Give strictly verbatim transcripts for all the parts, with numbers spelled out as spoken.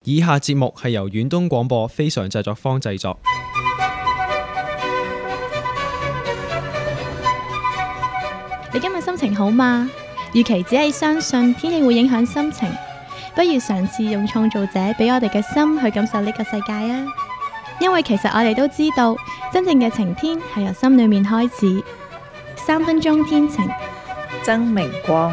以下節目係由遠東廣播非常製作坊製作。 你今日心情好嗎？與其只係相信天氣會影響心情，不如嘗試用創造者俾我哋嘅心去感受呢個世界啊！因為其實我哋都知道，真正嘅晴天係由心裏面開始。三分鐘天晴， 曾明光。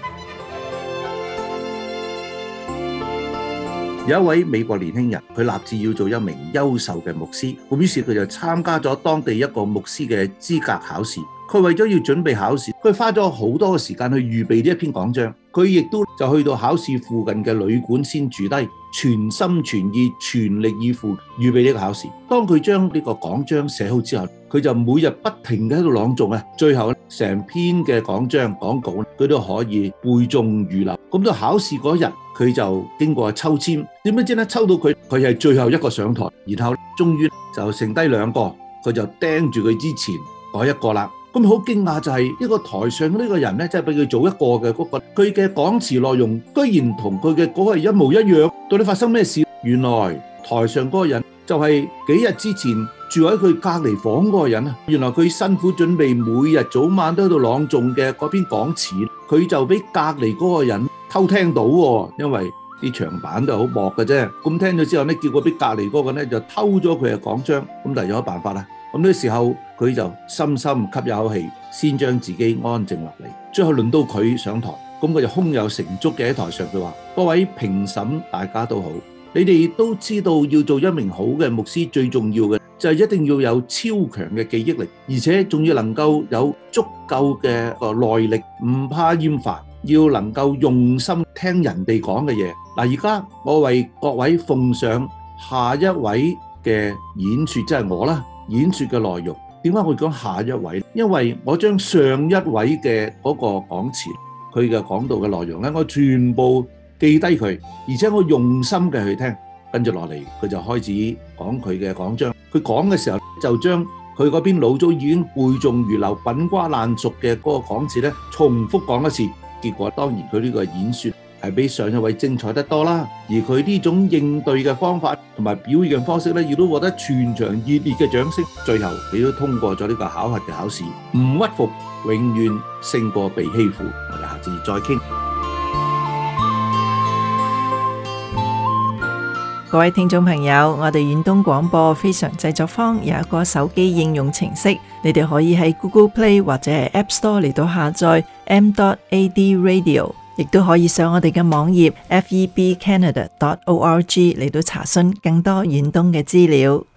有一位美國年輕人，佢立志要做一名優秀嘅牧師，咁於是佢就參加咗當地一個牧師嘅資格考試。佢為咗要準備考試，佢花咗好多嘅時間去預備呢一篇講章。佢亦都就去到考試附近嘅旅館先住低，全心全意、全力以赴預備呢個考試。當佢將呢個講章寫好之後，佢就每日不停嘅喺度朗誦啊，最後成篇嘅講章講稿佢都可以背誦如流。咁到考試嗰日，佢就經過抽籤，點樣知咧抽到佢，佢係最後一個上台，然後終於就剩低兩個，佢就盯住佢之前嗰一個啦。咁好驚訝就係呢個台上呢個人咧，即係俾佢做一個嘅嗰個，佢嘅講詞內容居然同佢嘅嗰個係一模一樣。到底發生咩事？原來台上嗰個人就係幾日之前住喺佢隔離房嗰個人啊！原來佢辛苦準備每日早晚都喺度朗誦嘅嗰篇講詞，佢就俾隔離嗰個人偷聽到喎，因為啲牆板都係好薄嘅啫。咁聽咗之後咧，結果俾隔離嗰個咧就偷咗佢嘅講章，咁但係有乜辦法啦？咁呢時候佢就深深吸一口氣，先將自己安靜落嚟。最後輪到佢上台，咁佢就胸有成竹嘅喺台上，佢話：各位評審大家都好，你哋都知道要做一名好嘅牧師，最重要嘅就係一定要有超強嘅記憶力，而且仲要能夠有足夠嘅個耐力，唔怕厭煩，要能夠用心聽人哋講嘅嘢。嗱，而家我為各位奉上下一位嘅演說，即係我啦。演說嘅內容，點解我會講下一位？因為我將上一位嘅嗰個講詞，佢嘅講道嘅內容咧，我全部記低佢，而且我用心嘅去聽。跟住落嚟，佢就開始講佢嘅講章。佢講嘅時候，就將佢嗰邊老早已經背誦如流、滾瓜爛熟嘅嗰個講詞咧，重複講一次。結果當然佢呢個演說係比上一位精彩得多啦，而佢呢種應對嘅方法同埋表現嘅方式咧，亦都獲得全場熱烈嘅掌聲。最後佢都通過咗呢個考核嘅考試，唔屈服，永遠勝過被欺負。我哋下次再傾。 各位聽眾朋友，我哋遠東廣播非常製作坊有一個手機應用程式，你哋可以喺 Google Play 或者係 App Store 嚟到下載 m dot a d radio。亦都可以上我哋嘅網頁 f e b canada dot org 嚟到查詢更多遠東嘅資料。